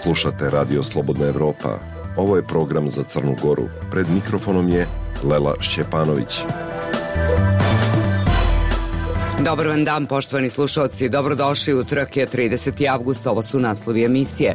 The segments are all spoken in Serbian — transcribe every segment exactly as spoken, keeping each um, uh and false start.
Slušate Radio Slobodna Evropa. Ovo je program za Crnu Goru. Pred mikrofonom je Lela Šćepanović. Dobar vam dan, poštovani slušalci. Dobrodošli, utorak je trideseti avgust, ovo su naslovi emisije.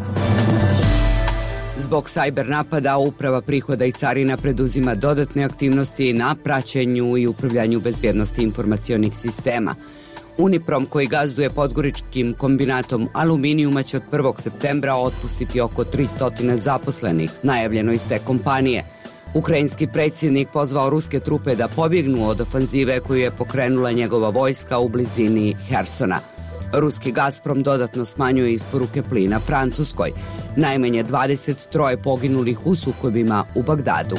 Zbog sajber napada, Uprava prihoda i carina preduzima dodatne aktivnosti na praćenju i upravljanju bezbjednosti informacionih sistema. Uniprom, koji gazduje podgoričkim kombinatom aluminijuma, će od prvog septembra otpustiti oko tristo zaposlenih, najavljeno iz te kompanije. Ukrajinski predsjednik pozvao ruske trupe da pobjegnu od ofanzive koju je pokrenula njegova vojska u blizini Hersona. Ruski Gazprom dodatno smanjuje isporuke plina Francuskoj. Najmanje dvadeset tri poginulih u sukobima u Bagdadu.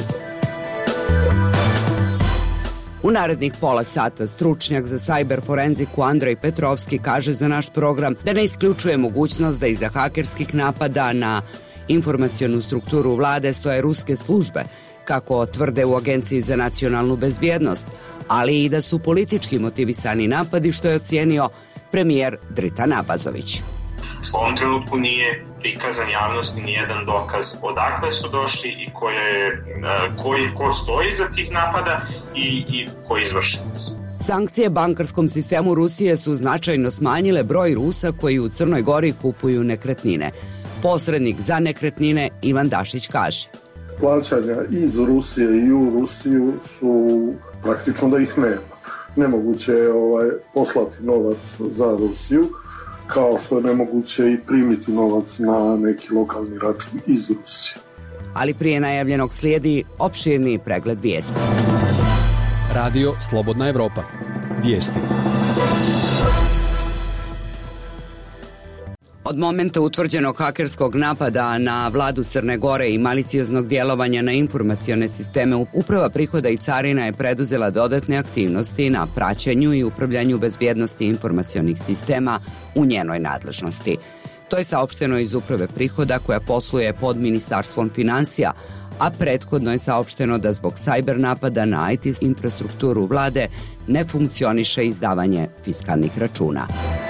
U narednih pola sata stručnjak za sajber forenziku Andrej Petrovski kaže za naš program da ne isključuje mogućnost da iza hakerskih napada na informacionu strukturu vlade stoje ruske službe, kako tvrde u Agenciji za nacionalnu bezbjednost, ali i da su politički motivisani napadi, što je ocijenio premijer Dritan Abazović. U ovom trenutku nije prikazan javnosti ni jedan dokaz odakle su došli i koje, koji, ko stoji iza tih napada i, i ko je izvršenac. Sankcije bankarskom sistemu Rusije su značajno smanjile broj Rusa koji u Crnoj Gori kupuju nekretnine. Posrednik za nekretnine Ivan Dašić kaže: plaćanja iz Rusije i u Rusiju su praktično da ih nema. Nemoguće je ovaj, poslati novac za Rusiju, kao što je nemoguće i primiti novac na neki lokalni račun iz Rusije. Ali prije najavljenog slijedi opširniji pregled vijesti. Radio Slobodna Evropa. Vijesti. Od momenta utvrđenog hakerskog napada na vladu Crne Gore i malicioznog djelovanja na informacione sisteme, Uprava prihoda i carina je preduzela dodatne aktivnosti na praćenju i upravljanju bezbjednosti informacionih sistema u njenoj nadležnosti. To je saopšteno iz Uprave prihoda, koja posluje pod Ministarstvom finansija, a prethodno je saopšteno da zbog sajber napada na I T infrastrukturu vlade ne funkcioniše izdavanje fiskalnih računa.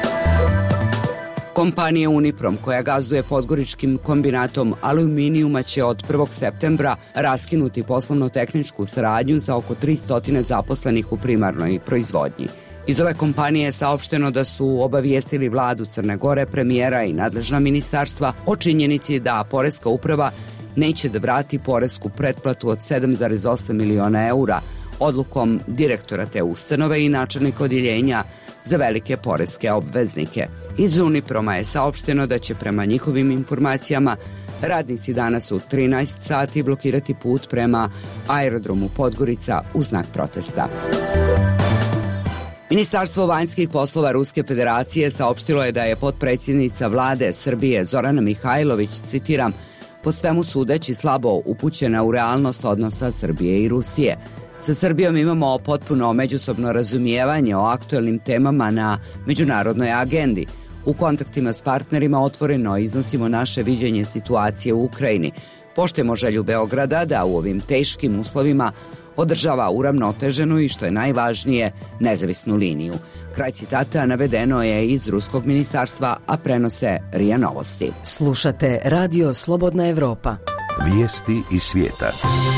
Kompanija Uniprom, koja gazduje podgoričkim kombinatom aluminijuma, će od prvog septembra raskinuti poslovno-tehničku saradnju za oko tristo zaposlenih u primarnoj proizvodnji. Iz ove kompanije je saopšteno da su obavijestili vladu Crne Gore, premijera i nadležna ministarstva o činjenici da Poreska uprava neće da vrati poresku pretplatu od sedam zarez osam miliona eura odlukom direktora te ustanove i načelnika odjeljenja za velike poreske obveznike. Iz Uniproma je saopšteno da će prema njihovim informacijama radnici danas u trinaest sati blokirati put prema aerodromu Podgorica u znak protesta. Ministarstvo vanjskih poslova Ruske federacije saopštilo je da je potpredsjednica vlade Srbije Zorana Mihajlović, citiram, po svemu sudeći slabo upućena u realnost odnosa Srbije i Rusije. Sa Srbijom imamo potpuno međusobno razumijevanje o aktuelnim temama na međunarodnoj agendi. U kontaktima s partnerima otvoreno iznosimo naše viđenje situacije u Ukrajini. Poštujemo želju Beograda da u ovim teškim uslovima održava uravnoteženu i, što je najvažnije, nezavisnu liniju. Kraj citata navedeno je iz Ruskog ministarstva, a prenose R I A Novosti. Slušate Radio Slobodna Evropa. Vijesti iz svijeta.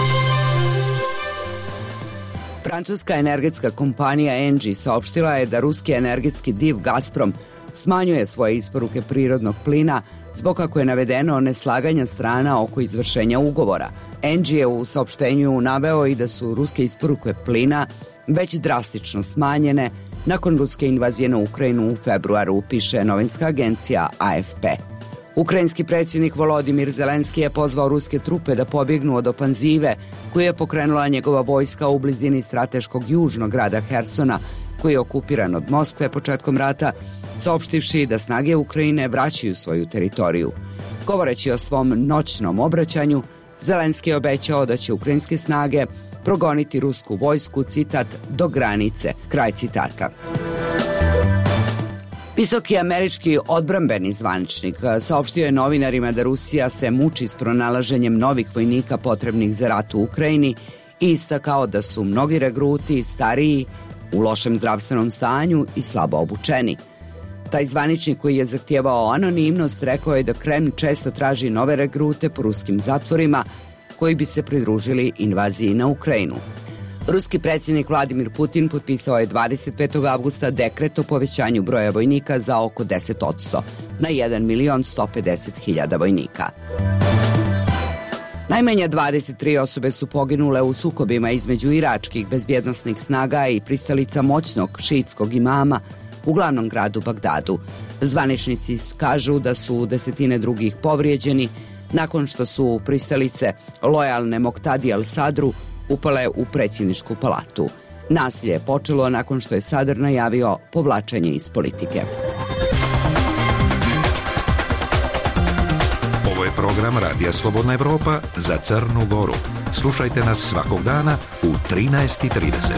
Francuska energetska kompanija Engie saopštila je da ruski energetski div Gazprom smanjuje svoje isporuke prirodnog plina zbog, kako je navedeno, neslaganja strana oko izvršenja ugovora. Engie je u saopštenju naveo i da su ruske isporuke plina već drastično smanjene nakon ruske invazije na Ukrajinu u februaru, piše novinska agencija A F P. Ukrajinski predsjednik Volodimir Zelenski je pozvao ruske trupe da pobjegnu od ofanzive koju je pokrenula njegova vojska u blizini strateškog južnog grada Hersona, koji je okupiran od Moskve početkom rata, saopštivši da snage Ukrajine vraćaju svoju teritoriju. Govoreći o svom noćnom obraćanju, Zelenski je obećao da će ukrajinske snage progoniti rusku vojsku, citat, do granice, kraj citata. Visoki američki odbrambeni zvaničnik saopštio je novinarima da Rusija se muči s pronalaženjem novih vojnika potrebnih za rat u Ukrajini i istakao da su mnogi regruti stariji, u lošem zdravstvenom stanju i slabo obučeni. Taj zvaničnik koji je zahtijevao anonimnost rekao je da Kreml često traži nove regrute po ruskim zatvorima koji bi se pridružili invaziji na Ukrajinu. Ruski predsjednik Vladimir Putin potpisao je dvadeset petog avgusta dekret o povećanju broja vojnika za oko deset posto na jedan milion sto pedeset hiljada vojnika. Najmanje dvadeset tri osobe su poginule u sukobima između iračkih bezbjednosnih snaga i pristalica moćnog šiitskog imama u glavnom gradu Bagdadu. Zvaničnici kažu da su desetine drugih povrijeđeni nakon što su pristalice lojalne Moktadi al-Sadru upale u predsjedničku palatu. Nasilje je počelo nakon što je Sadr najavio povlačenje iz politike. Ovo je program Radija Slobodna Evropa za Crnu Goru. Slušajte nas svakog dana u trinaest i trideset.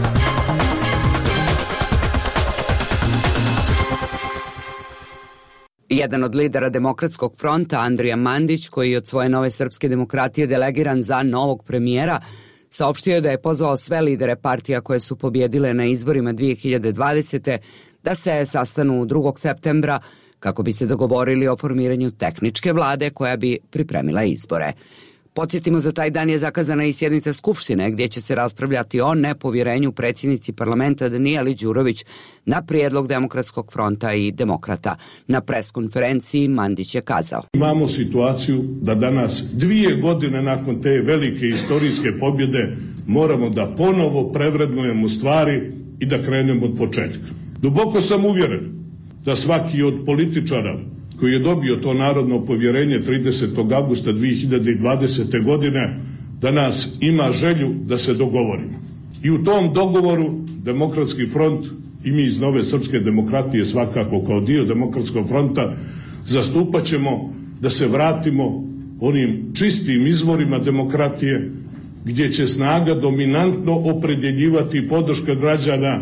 Jedan od lidera Demokratskog fronta, Andrija Mandić, koji je od svoje Nove srpske demokratije delegiran za novog premijera, saopštio je da je pozvao sve lidere partija koje su pobjedile na izborima dvije hiljade dvadesete. da se sastanu drugog septembra kako bi se dogovorili o formiranju tehničke vlade koja bi pripremila izbore. Podsjetimo, za taj dan je zakazana i sjednica Skupštine gdje će se raspravljati o nepovjerenju predsjednici parlamenta Danijeli Đurović na prijedlog Demokratskog fronta i Demokrata. Na preskonferenciji Mandić je kazao: Imamo situaciju da danas, dvije godine nakon te velike istorijske pobjede, moramo da ponovo prevrednujemo stvari i da krenemo od početka. Duboko sam uvjeren da svaki od političara koji je dobio to narodno povjerenje tridesetog avgusta dvije hiljade dvadesete. godine, danas ima želju da se dogovorimo. I u tom dogovoru Demokratski front i mi iz Nove srpske demokratije svakako kao dio Demokratskog fronta zastupat ćemo da se vratimo onim čistim izvorima demokratije gdje će snaga dominantno opredjeljivati podrška građana,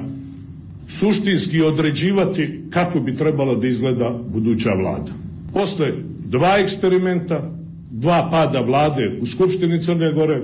suštinski određivati kako bi trebala da izgleda buduća vlada. Posle dva eksperimenta, dva pada vlade u Skupštini Crne Gore,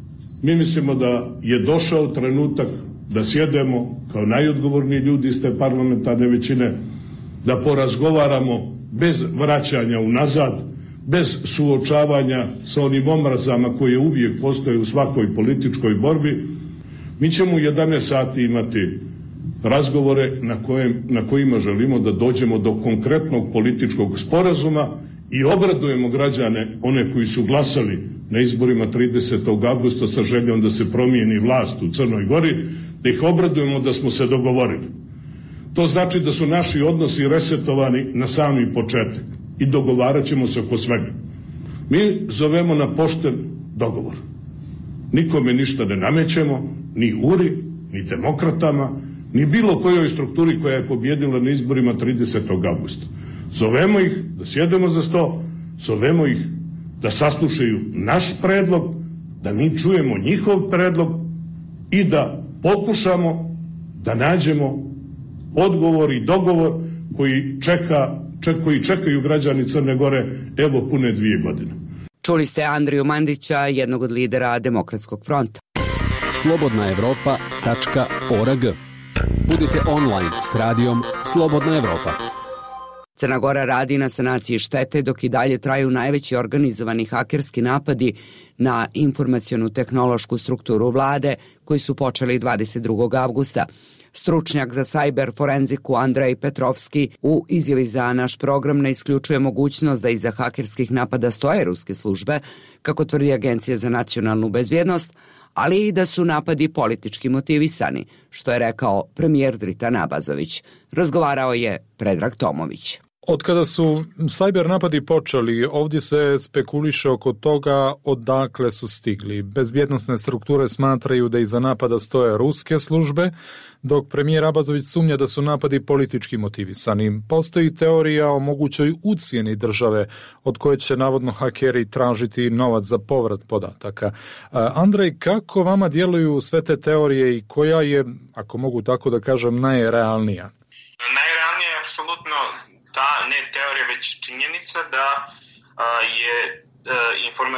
mi mislimo da je došao trenutak da sjedemo kao najodgovorniji ljudi iz te parlamentarne većine, da porazgovaramo bez vraćanja unazad, bez suočavanja sa onim omrazama koje uvijek postoje u svakoj političkoj borbi. Mi ćemo u jedanaest sati imati razgovore na, kojem, na kojima želimo da dođemo do konkretnog političkog sporazuma i obradujemo građane, one koji su glasali na izborima tridesetog avgusta sa željom da se promijeni vlast u Crnoj Gori, da ih obradujemo da smo se dogovorili. To znači da su naši odnosi resetovani na sami početak i dogovarat ćemo se oko svega. Mi zovemo na pošten dogovor. Nikome ništa ne namećemo, ni URI, ni demokratama, ni bilo kojoj strukturi koja je pobjedila na izborima tridesetog avgusta. Zovemo ih da sjedemo za sto, zovemo ih da saslušaju naš predlog, da mi čujemo njihov predlog i da pokušamo da nađemo odgovor i dogovor koji, čeka, ček, koji čekaju građani Crne Gore evo pune dvije godine. Čuli ste Andriju Mandića, jednog od lidera Demokratskog fronta. slobodna evropa tačka org. Budite online s radijom Slobodna Evropa. Crna Gora radi na sanaciji štete dok i dalje traju najveći organizovani hakerski napadi na informacionu tehnološku strukturu vlade koji su počeli dvadeset drugog avgusta. Stručnjak za cyber forenziku Andrej Petrovski u izjavi za naš program ne isključuje mogućnost da iza hakerskih napada stoje ruske službe, kako tvrdi Agencija za nacionalnu bezbjednost, ali i da su napadi politički motivisani, što je rekao premijer Dritan Abazović. Razgovarao je Predrag Tomović. Od kada su sajber napadi počeli, ovdje se spekuliše oko toga odakle su stigli. Bezbjednosne strukture smatraju da iza napada stoje ruske službe, dok premijer Abazović sumnja da su napadi politički motivisani. Postoji teorija o mogućoj ucjeni države od koje će navodno hakeri tražiti novac za povrat podataka. Andrej, kako vama djeluju sve te teorije i koja je, ako mogu tako da kažem, najrealnija? Najrealnija je apsolutno ta ne teorija, već činjenica da a, je a,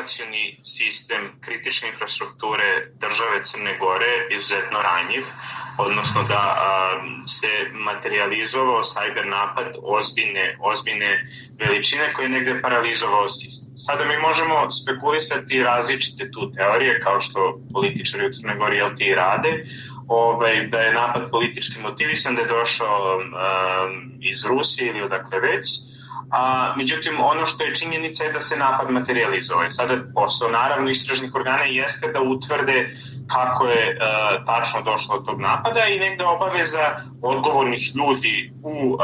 informacioni sistem kritične infrastrukture države Crne Gore izuzetno ranjiv, odnosno da a, se materializovao cyber napad ozbiljne, ozbiljne veličine koji je negde paralizovao sistem. Sada mi možemo spekulisati različite tu teorije, kao što političari u Crnoj Gori L T I rade, ovaj, da je napad politički motivisan, da je došao um, iz Rusije ili odakle već. A, međutim, ono što je činjenica je da se napad materializuje. Sada posao, naravno, istražnih organa jeste da utvrde kako je e, tačno došlo do tog napada i negde obaveza odgovornih ljudi u e,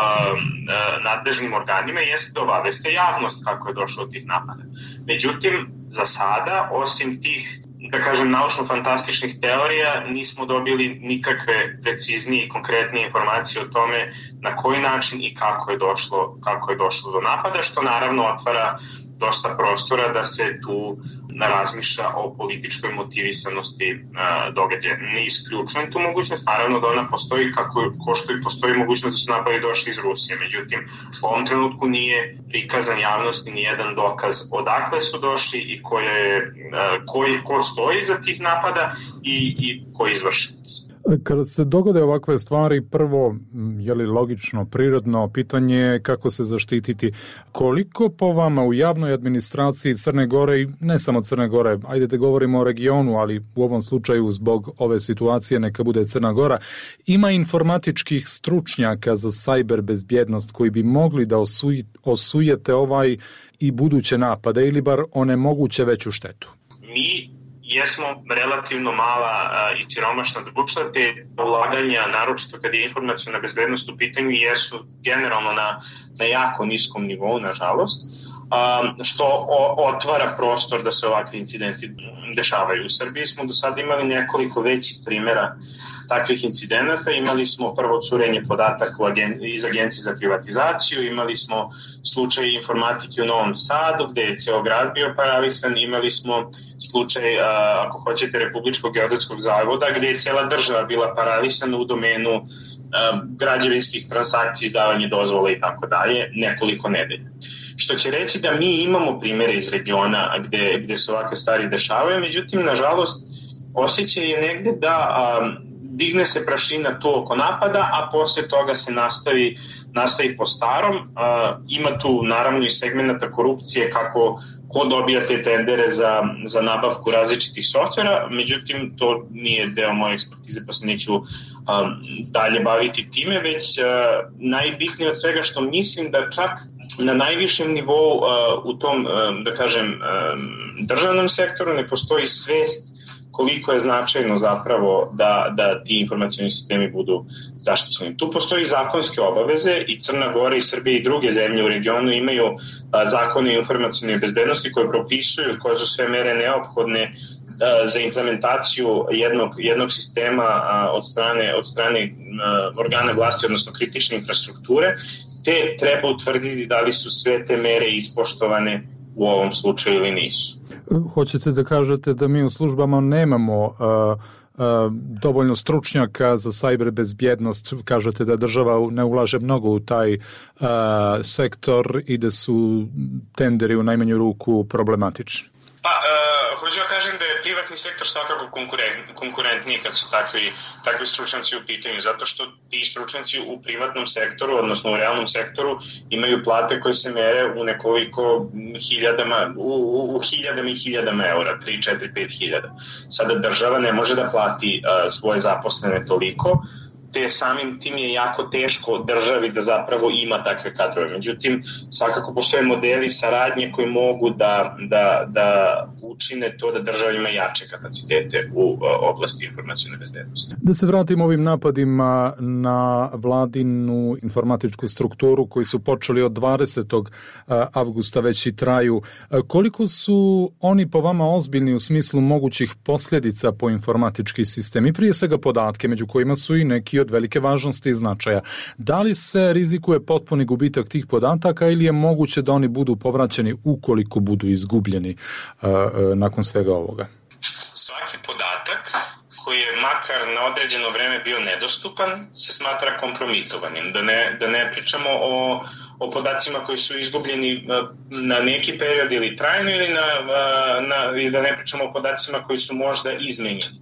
e, nadležnim organima jeste da obaveste javnost kako je došlo do tih napada. Međutim, za sada, osim tih, da kažem, naučno-fantastičnih teorija, nismo dobili nikakve preciznije i konkretnije informacije o tome na koji način i kako je došlo, kako je došlo do napada, što naravno otvara dosta prostora da se tu razmišlja o političkoj motivisanosti uh, događaja. Ne isključujem tu mogućnost, naravno da ona postoji kako, ko što i postoji mogućnost da su napadi došli iz Rusije. Međutim, u ovom trenutku nije prikazan javnosti ni jedan dokaz odakle su došli i ko, je, uh, koji, ko stoji iza tih napada i, i ko je izvršenac. Kada se dogode ovakve stvari, prvo, je li logično, prirodno, pitanje je kako se zaštititi. Koliko po vama u javnoj administraciji Crne Gore, i ne samo Crne Gore, ajde da govorimo o regionu, ali u ovom slučaju zbog ove situacije neka bude Crna Gora, ima informatičkih stručnjaka za cyber bezbjednost koji bi mogli da osuj, osujete ovaj i buduće napade ili bar onemoguće veću štetu? Mi jesmo relativno mala a, i siromašna društva, te ulaganja, naročito kad je informaciona bezbednost u pitanju, jesu generalno na, na jako niskom nivou, nažalost, a, što o, otvara prostor da se ovakvi incidenti dešavaju. U Srbiji smo do sada imali nekoliko većih primjera takvih incidenata. Imali smo prvo curenje podataka iz Agencije za privatizaciju, imali smo slučaj informatike u Novom Sadu gde je ceo grad bio paralisan, imali smo slučaj, ako hoćete, Republičkog geodetskog zavoda gde je cela država bila paralisana u domenu građevinskih transakcija, izdavanje dozvola i tako dalje, nekoliko nedelja. Što će reći da mi imamo primere iz regiona gde, gde se ovakve stvari dešavaju, međutim, nažalost, osjećaj je negde da a, digne se prašina tu oko napada, a posle toga se nastavi, nastavi po starom. A, ima tu naravno i segmenta korupcije, kako ko dobija te tendere za, za nabavku različitih softvera, međutim to nije deo moje ekspertize, pa se neću a, dalje baviti time, već a, najbitnije od svega što mislim da čak na najvišem nivou uh, u tom, uh, da kažem, uh, državnom sektoru ne postoji svest koliko je značajno zapravo da, da ti informacioni sistemi budu zaštićeni. Tu postoji zakonske obaveze i Crna Gora i Srbija i druge zemlje u regionu imaju uh, zakone o informacionoj bezbednosti koje propisuju koje su sve mere neophodne uh, za implementaciju jednog, jednog sistema uh, od strane, od strane uh, organa vlasti, odnosno kritične infrastrukture, te treba utvrditi da li su sve te mere ispoštovane u ovom slučaju ili nisu. Hoćete da kažete da mi u službama nemamo uh, uh, dovoljno stručnjaka za cyber bezbjednost, kažete da država ne ulaže mnogo u taj uh, sektor i da su tenderi u najmanju ruku problematični? Pa, uh, hoću da kažem da je privatni sektor svakako konkurent, konkurentniji kad su takvi, takvi stručnjaci u pitanju, zato što ti stručnjaci u privatnom sektoru, odnosno u realnom sektoru, imaju plate koje se mere u nekoliko hiljadama, u, u, u hiljadama i hiljadama eura, tri, četiri, pet hiljada. Sada država ne može da plati uh, svoje zaposlene toliko, te samim tim je jako teško državi da zapravo ima takve kadrove. Međutim, svakako postoje modeli saradnje koji mogu da, da, da učine to da država ima jače kapacitete u oblasti informacijne bezbednosti. Da se vratimo ovim napadima na vladinu informatičku strukturu koji su počeli od dvadesetog avgusta već i traju. Koliko su oni po vama ozbiljni u smislu mogućih posljedica po informatički sistem i prije svega podatke, među kojima su i neki od velike važnosti i značaja. Da li se rizikuje potpuni gubitak tih podataka ili je moguće da oni budu povraćeni ukoliko budu izgubljeni uh, uh, nakon svega ovoga? Svaki podatak koji je makar na određeno vreme bio nedostupan se smatra kompromitovanim. Da ne, da ne pričamo o, o podacima koji su izgubljeni na neki period ili trajno ili na, na, da ne pričamo o podacima koji su možda izmenjeni.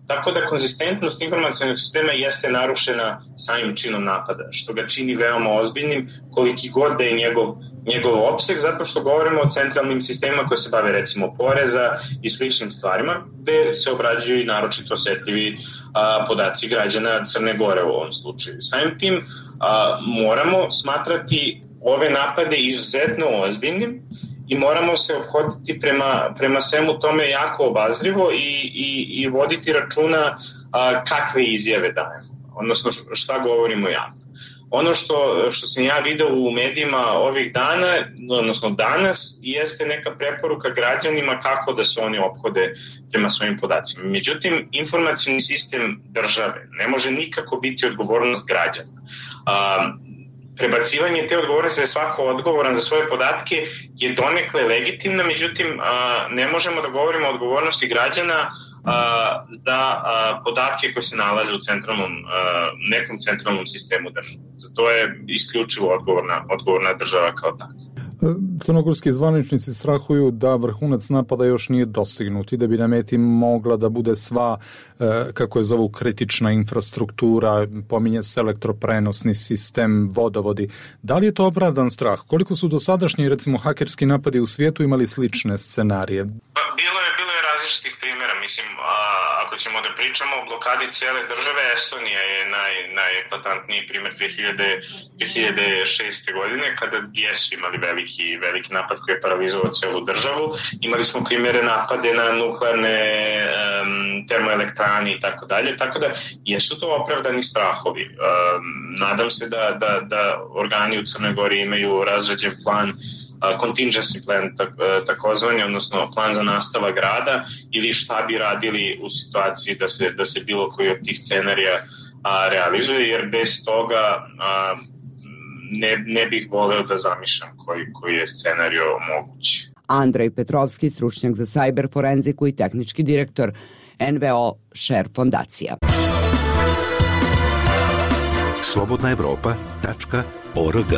Tako da konzistentnost informacionog sistema jeste narušena samim činom napada, što ga čini veoma ozbiljnim, koliki god da je njegov, njegov opseg, zato što govorimo o centralnim sistemima koje se bave recimo poreza i sličnim stvarima, gde se obrađuju i naročito osetljivi a, podaci građana Crne Gore u ovom slučaju. Samim tim a, moramo smatrati ove napade izuzetno ozbiljnim i moramo se ophoditi prema, prema svemu tome jako obazrivo i, i, i voditi računa a, kakve izjave dajemo, odnosno šta govorimo javno. Ono što, što sam ja video u medijima ovih dana, odnosno danas, jeste neka preporuka građanima kako da se oni ophode prema svojim podacima. Međutim, informacioni sistem države ne može nikako biti odgovornost građana. A, prebacivanje te odgovornosti da je svako odgovoran za svoje podatke je donekle legitimna, međutim a, ne možemo da govorimo o odgovornosti građana a, za a, podatke koje se nalaze u centralnom, a, nekom centralnom sistemu države. To je isključivo odgovorna, odgovorna država kao takva. Crnogorski zvaničnici strahuju da vrhunac napada još nije dostignut i da bi na meti mogla da bude sva, kako je zovu, kritična infrastruktura, pominje se elektroprenosni sistem, vodovodi. Da li je to opravdan strah? Koliko su dosadašnji, recimo, hakerski napadi u svijetu imali slične scenarije? Pa, bilo je, bilo je različitih primjera. Mislim, a, ako ćemo da pričamo o blokadi cijele države, Estonija je naj, najeklatantniji primjer dve hiljade šeste godine, kada jesu imali veliki, veliki napad koji je paralizovao celu državu. Imali smo primjere napade na nuklearne um, termoelektrane i tako dalje, tako da jesu to opravdani strahovi. Um, nadam se da, da, da organi u Crnoj Gori imaju razrađen plan, contingency plan takozvani, odnosno plan za nastavak rada, ili šta bi radili u situaciji da se, da se bilo koji od tih scenarija a, realizuje, jer bez toga a, ne, ne bih voleo da zamišljam koji, koji je scenario mogući. Andrej Petrovski, stručnjak za cyber forenziku i tehnički direktor en ve o Share fondacija. slobodna evropa tačka org.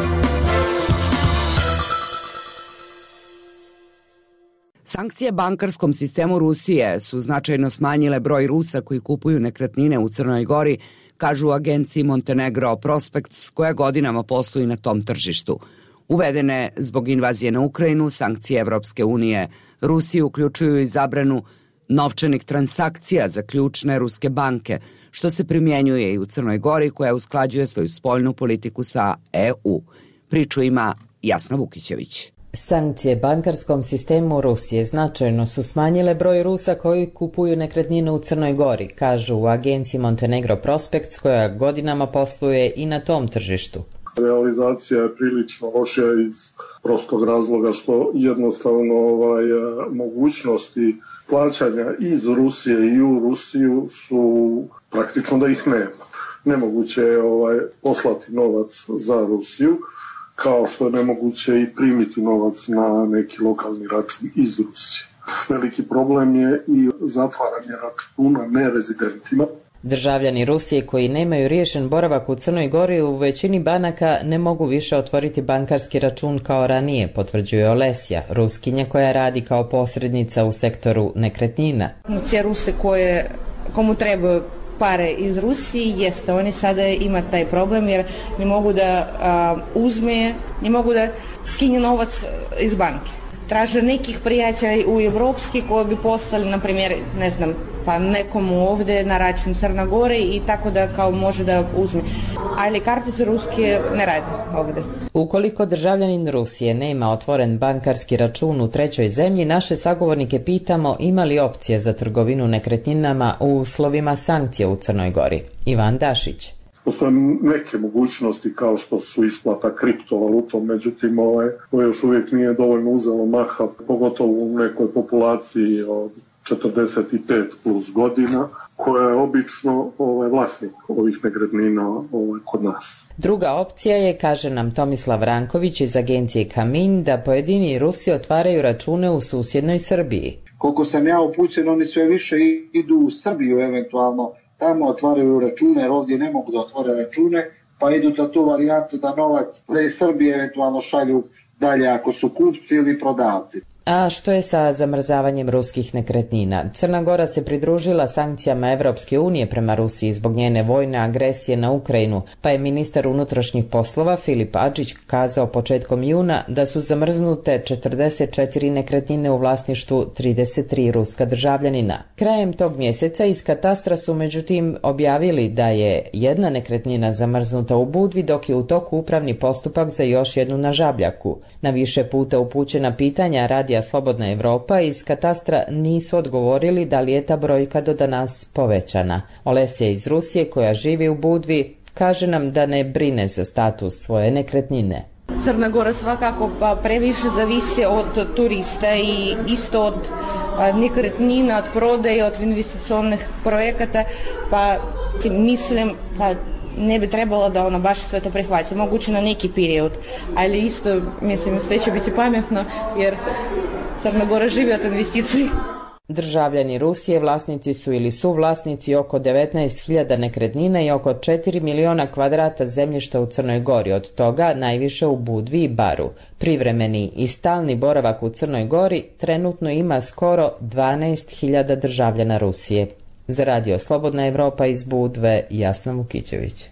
Sankcije bankarskom sistemu Rusije su značajno smanjile broj Rusa koji kupuju nekretnine u Crnoj Gori, kažu u agenciji Montenegro Prospects, koja godinama postoji na tom tržištu. Uvedene zbog invazije na Ukrajinu, sankcije Evropske unije Rusiji uključuju i zabranu novčanih transakcija za ključne ruske banke, što se primjenjuje i u Crnoj Gori, koja usklađuje svoju spoljnu politiku sa e u. Priču ima Jasna Vukićević. Sankcije bankarskom sistemu Rusije značajno su smanjile broj Rusa koji kupuju nekretnine u Crnoj Gori, kažu u agenciji Montenegro Prospects, koja godinama posluje i na tom tržištu. Realizacija je prilično lošija iz prostog razloga što jednostavno ovaj, mogućnosti plaćanja iz Rusije i u Rusiju su praktično da ih nema. Nemoguće je ovaj, poslati novac za Rusiju, kao što je nemoguće i primiti novac na neki lokalni račun iz Rusije. Veliki problem je i zatvaranje računa nerezidentima. Državljani Rusije koji nemaju riješen boravak u Crnoj Gori u većini banaka ne mogu više otvoriti bankarski račun kao ranije, potvrđuje Olesja, Ruskinja koja radi kao posrednica u sektoru nekretnina. Cije Ruse koje, komu trebaju pare iz Rusije, jeste, oni sada ima taj problem jer ne mogu da a, uzme, ne mogu da skine novac iz banke. Traže nekih prijatelja u evropski koji bi poslali, na primjer, ne znam, pa nekomu ovde na račun Crna Gore i tako da kao može da uzme. Ali kartice ruske ne rade ovde. Ukoliko državljanin Rusije nema otvoren bankarski račun u trećoj zemlji, naše sagovornike pitamo ima li opcije za trgovinu nekretninama u uslovima sankcija u Crnoj Gori. Ivan Dašić. Postoje neke mogućnosti kao što su isplata kriptovalutom, međutim ovaj, to još uvijek nije dovoljno uzelo maha, pogotovo u nekoj populaciji od četrdeset pet plus godina, koja je obično ovaj, vlasnik ovih nekretnina ovaj, kod nas. Druga opcija je, kaže nam Tomislav Ranković iz agencije Kamin, da pojedini Rusi otvaraju račune u susjednoj Srbiji. Koliko sam ja upućen, oni sve više idu u Srbiju eventualno, tamo otvaraju račune, jer ovdje ne mogu da otvore račune, pa idu na tu varijantu da novac da iz Srbije eventualno šalju dalje ako su kupci ili prodavci. A što je sa zamrzavanjem ruskih nekretnina? Crna Gora se pridružila sankcijama Evropske unije prema Rusiji zbog njene vojne agresije na Ukrajinu, pa je ministar unutrašnjih poslova Filip Adžić kazao početkom juna da su zamrznute četrdeset četiri nekretnine u vlasništvu trideset tri ruska državljanina. Krajem tog mjeseca iz katastra su međutim objavili da je jedna nekretnina zamrznuta u Budvi, dok je u toku upravni postupak za još jednu na Žabljaku. Na više puta upućena pitanja Radija Slobodna Evropa iz katastra nisu odgovorili da li je ta brojka do danas povećana. Olesja iz Rusije, koja živi u Budvi, kaže nam da ne brine za status svoje nekretnine. Crna Gora svakako previše zavisi od turista i isto od nekretnina, od prodaje, od investicionih projekata, pa mislim pa ne bi trebalo da ona baš sve to prihvati, moguće na neki period, ali isto mislim sve će biti pametno jer Crna Gora živi od investicij. Državljani Rusije vlasnici su ili su vlasnici oko devetnaest hiljada nekretnina i oko četiri miliona kvadrata zemljišta u Crnoj Gori, od toga najviše u Budvi i Baru. Privremeni i stalni boravak u Crnoj Gori trenutno ima skoro dvanaest hiljada državljana Rusije. Za Radio Slobodna Evropa iz Budve, Jasna Vukićević.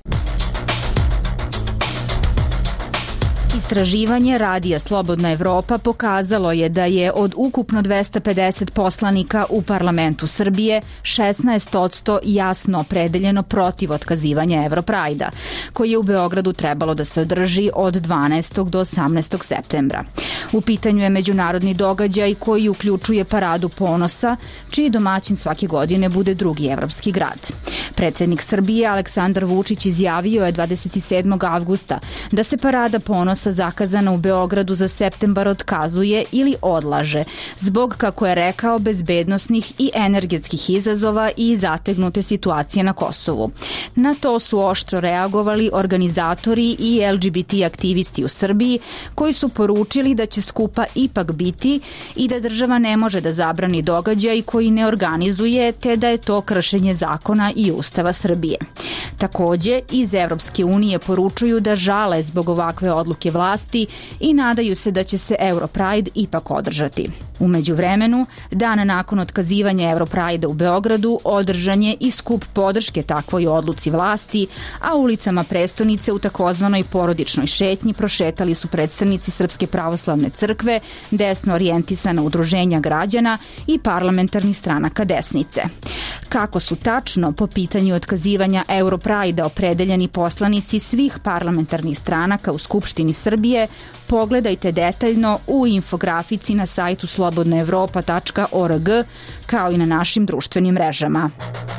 Istraživanje Radija Slobodna Evropa pokazalo je da je od ukupno dvesta pedeset poslanika u parlamentu Srbije šesnaest posto jasno opredeljeno protiv otkazivanja Europrajda, koji je u Beogradu trebalo da se održi od dvanaestog do osamnaestog septembra. U pitanju je međunarodni događaj koji uključuje Paradu ponosa, čiji domaćin svake godine bude drugi evropski grad. Predsednik Srbije Aleksandar Vučić izjavio je dvadeset sedmog avgusta da se Parada ponosa zakazana u Beogradu za septembar otkazuje ili odlaže zbog, kako je rekao, bezbednosnih i energetskih izazova i zategnute situacije na Kosovu. Na to su oštro reagovali organizatori i L G B T aktivisti u Srbiji, koji su poručili da će skupa ipak biti i da država ne može da zabrani događaj koji ne organizuje, te da je to kršenje zakona i Ustava Srbije. Takođe, iz Evropske unije poručuju da žale zbog ovakve odluke vlasti i nadaju se da će se Europride ipak održati. U međuvremenu, dan nakon otkazivanja Europride u Beogradu, održan je i skup podrške takvoj odluci vlasti, a ulicama prestonice u takozvanoj porodičnoj šetnji prošetali su predstavnici Srpske pravoslavne crkve, desno orijentisana udruženja građana i parlamentarnih stranaka desnice. Kako su tačno po pitanju otkazivanja Europride opredeljeni poslanici svih parlamentarnih stranaka u Skupštini Srbije, pogledajte detaljno u infografici na sajtu slobodna evropa tačka org, kao i na našim društvenim mrežama.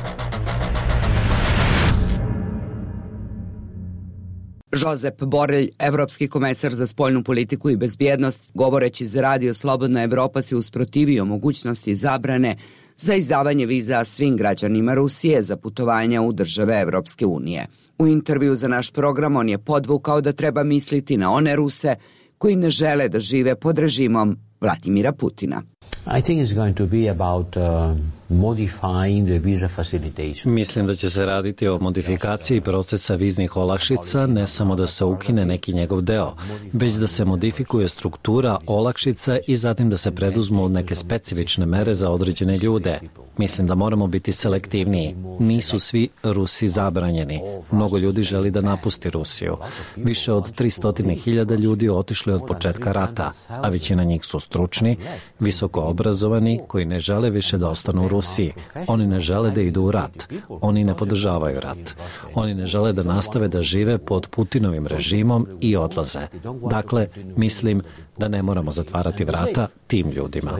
Žozep Borelj, evropski komesar za spoljnu politiku i bezbjednost, govoreći za Radio Slobodna Evropa, se usprotivio mogućnosti zabrane za izdavanje viza svim građanima Rusije za putovanja u države Evropske unije. U intervju za naš program on je podvukao da treba misliti na one Ruse koji ne žele da žive pod režimom Vladimira Putina. I think it's going to be about uh, modifying the visa facilitation. Mislim da će se raditi o modifikaciji procesa viznih olakšica, ne samo da se ukine neki njegov deo, već da se modifikuje struktura olakšica i zatim da se preduzmu neke specifične mere za određene ljude. Mislim da moramo biti selektivniji. Nisu svi Rusi zabranjeni. Mnogo ljudi želi da napusti Rusiju. Više od tristo hiljada ljudi otišli od početka rata, a većina njih su stručni, visoko obrazovani, koji ne žele više da ostanu u Rusiji. Oni ne žele da idu u rat. Oni ne podržavaju rat. Oni ne žele da nastave da žive pod Putinovim režimom i odlaze. Dakle, mislim da ne moramo zatvarati vrata tim ljudima.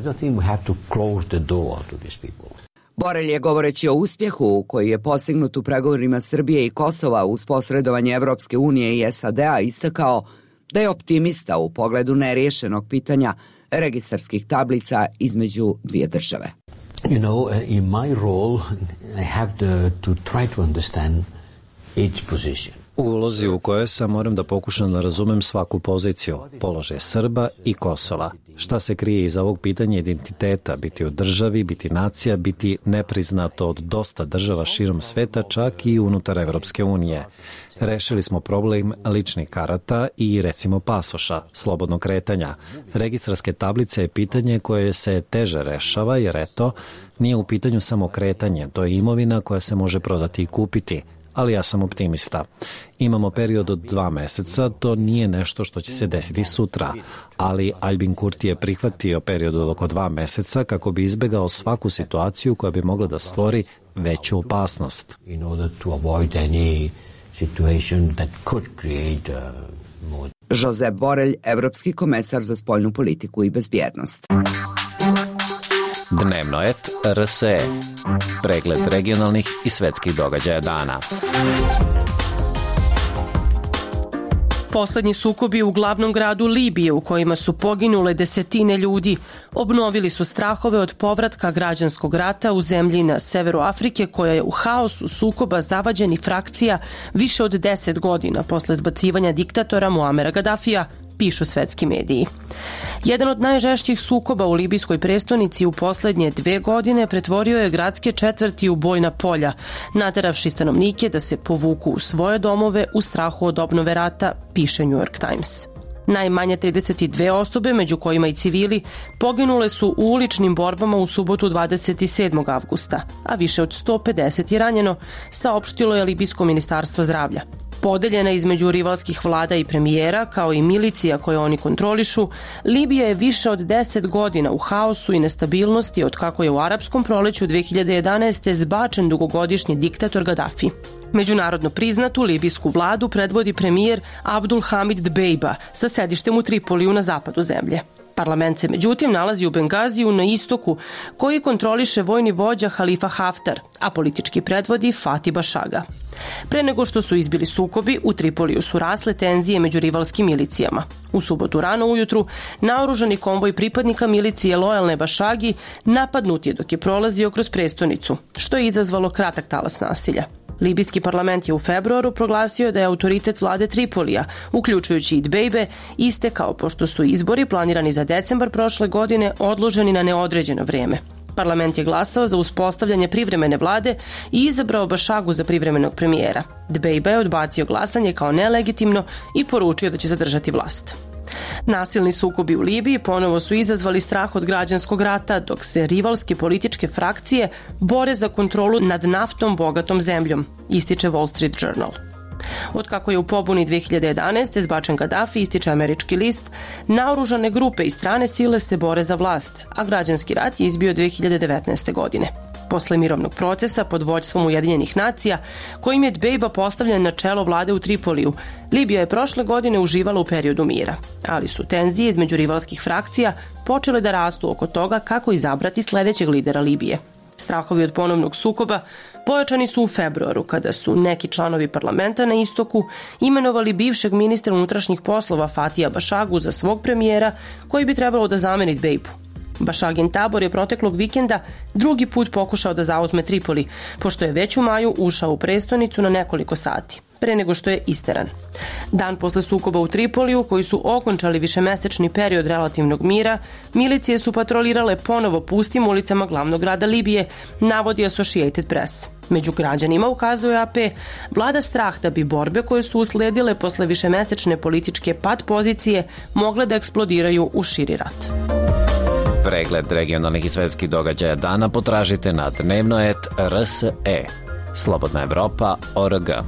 Borelj je, govoreći o uspjehu koji je postignut u pregovorima Srbije i Kosova uz posredovanje Evropske unije i S A D-a, istakao da je optimista u pogledu neriješenog pitanja registarskih tablica između dvije države. You know, in my role, I have to, to try to understand each position. U ulozi u kojoj sam moram da pokušam da razumem svaku poziciju, položaj Srba i Kosova. Šta se krije iza ovog pitanja identiteta, biti u državi, biti nacija, biti nepriznato od dosta država širom sveta, čak i unutar Evropske unije. Rešili smo problem ličnih karata i recimo pasoša, slobodnog kretanja. Registarske tablice je pitanje koje se teže rešava jer eto, nije u pitanju samo kretanje, to je imovina koja se može prodati i kupiti. Ali ja sam optimista. Imamo period od dva meseca, to nije nešto što će se desiti sutra, ali Albin Kurti je prihvatio period od oko dva meseca kako bi izbegao svaku situaciju koja bi mogla da stvori veću opasnost. In order to avoid any situation that could create uh, more. Josep Borrell, evropski komesar za spoljnu politiku i bezbjednost. Dnevno et R S E. Pregled regionalnih i svetskih događaja dana. Poslednji sukobi u glavnom gradu Libije u kojima su poginule desetine ljudi obnovili su strahove od povratka građanskog rata u zemlji na severu Afrike koja je u haosu sukoba zavađenih frakcija više od deset godina posle zbacivanja diktatora Muamera Gadafija, pišu svetski mediji. Jedan od najžešćih sukoba u libijskoj prestonici u poslednje dve godine pretvorio je gradske četvrti u bojna polja, nateravši stanovnike da se povuku u svoje domove u strahu od obnove rata, piše New York Times. Najmanje trideset dve osobe, među kojima i civili, poginule su u uličnim borbama u subotu dvadeset sedmog avgusta, a više od sto pedeset je ranjeno, saopštilo je libijsko ministarstvo zdravlja. Podeljena između rivalskih vlada i premijera, kao i milicija koje oni kontrolišu, Libija je više od deset godina u haosu i nestabilnosti od kako je u arapskom proleću dve hiljade jedanaeste. zbačen dugogodišnji diktator Gaddafi. Međunarodno priznatu libijsku vladu predvodi premijer Abdul Hamid Dbeiba sa sedištem u Tripoliju na zapadu zemlje. Parlament se međutim nalazi u Bengaziju na istoku, koji kontroliše vojni vođa Halifa Haftar, a politički predvodi Fatih Bašaga. Pre nego što su izbili sukobi, u Tripoliju su rasle tenzije među rivalskim milicijama. U subotu rano ujutru, naoružani konvoj pripadnika milicije lojalne Bašagi napadnut je dok je prolazio kroz prestonicu, što je izazvalo kratak talas nasilja. Libijski parlament je u februaru proglasio da je autoritet vlade Tripolija, uključujući i Dbeibe, istekao pošto su izbori planirani za decembar prošle godine odloženi na neodređeno vreme. Parlament je glasao za uspostavljanje privremene vlade i izabrao Bašagu za privremenog premijera. Dbeiba je odbacio glasanje kao nelegitimno i poručio da će zadržati vlast. Nasilni sukobi u Libiji ponovo su izazvali strah od građanskog rata, dok se rivalske političke frakcije bore za kontrolu nad naftom bogatom zemljom, ističe Wall Street Journal. Otkako je u pobuni dve hiljade jedanaeste. zbačen Gaddafi, ističe američki list, naoružane grupe i strane sile se bore za vlast, a građanski rat je izbio dve hiljade devetnaeste. godine. Posle mirovnog procesa pod vođstvom Ujedinjenih nacija, kojim je Dbeiba postavljen na čelo vlade u Tripoliju, Libija je prošle godine uživala u periodu mira, ali su tenzije između rivalskih frakcija počele da rastu oko toga kako izabrati sledećeg lidera Libije. Strahovi od ponovnog sukoba pojačani su u februaru, kada su neki članovi parlamenta na istoku imenovali bivšeg ministra unutrašnjih poslova Fatija Bašagu za svog premijera, koji bi trebalo da zameni Dbeibu. Bašagin tabor je proteklog vikenda drugi put pokušao da zauzme Tripoli, pošto je već u maju ušao u prestonicu na nekoliko sati, pre nego što je isteran. Dan posle sukoba u Tripoliju, koji su okončali višemesečni period relativnog mira, milicije su patrolirale ponovo pustim ulicama glavnog grada Libije, navodi Associated Press. Među građanima, ukazuje A P, vlada strah da bi borbe koje su usledile posle višemesečne političke pad pozicije mogle da eksplodiraju u širi rat. Pregled regionalnih i svetskih događaja dana potražite na dnevno et R S E. Slobodna Evropa O R G.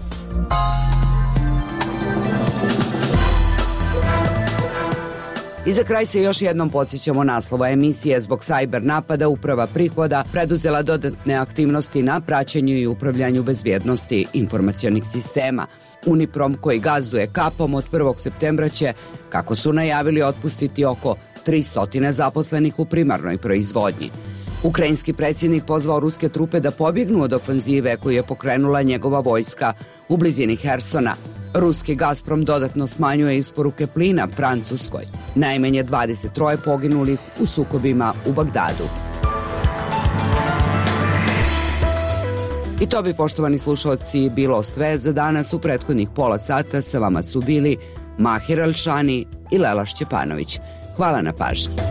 I za kraj se još jednom podsjećamo naslova emisije. Zbog sajber napada Uprava prihoda preduzela dodatne aktivnosti na praćenju i upravljanju bezbjednosti informacionih sistema. Uniprom, koji gazduje kapom, od prvog septembra će, kako su najavili, otpustiti oko tristo zaposlenih u primarnoj proizvodnji. Ukrajinski predsjednik pozvao ruske trupe da pobjegnu od ofanzive koju je pokrenula njegova vojska u blizini Hersona. Ruski Gazprom dodatno smanjuje isporuke plina Francuskoj. Najmanje dvadeset troje poginulih u sukobima u Bagdadu. I to bi, poštovani slušalci, bilo sve za danas. U prethodnih pola sata sa vama su bili Mahir Alšani i Lela Šćepanović. Hvala na pažnji.